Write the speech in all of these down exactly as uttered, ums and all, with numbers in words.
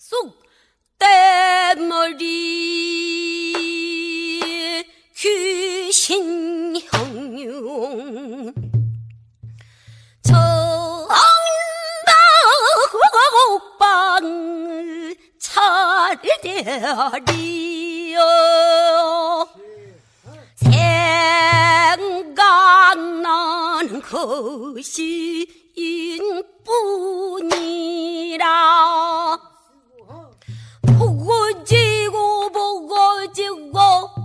쏙 떼머리 귀신 형용 정박옥방 차례리여 생각나는 것이 인뿐이라 보고지고 보고지고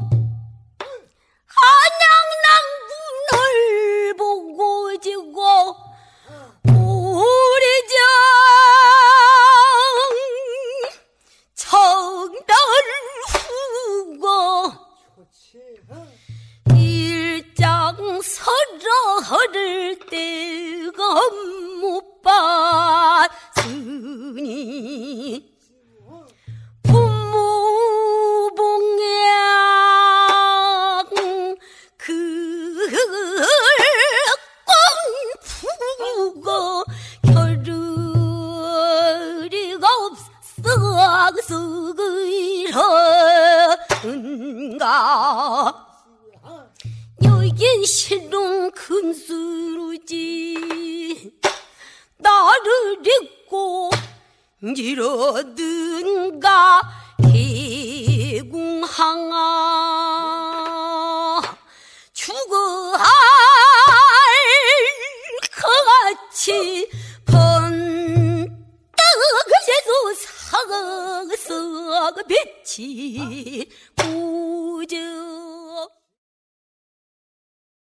한양난군을 보고지고 오래전 청달을 후고 일장 설을 때가 못 봤으니 부모봉양 그걸 꽁푸고 겨를이가 없어서그런가 여긴 실은 금수루지 나를 잊고 이러든가 대궁항아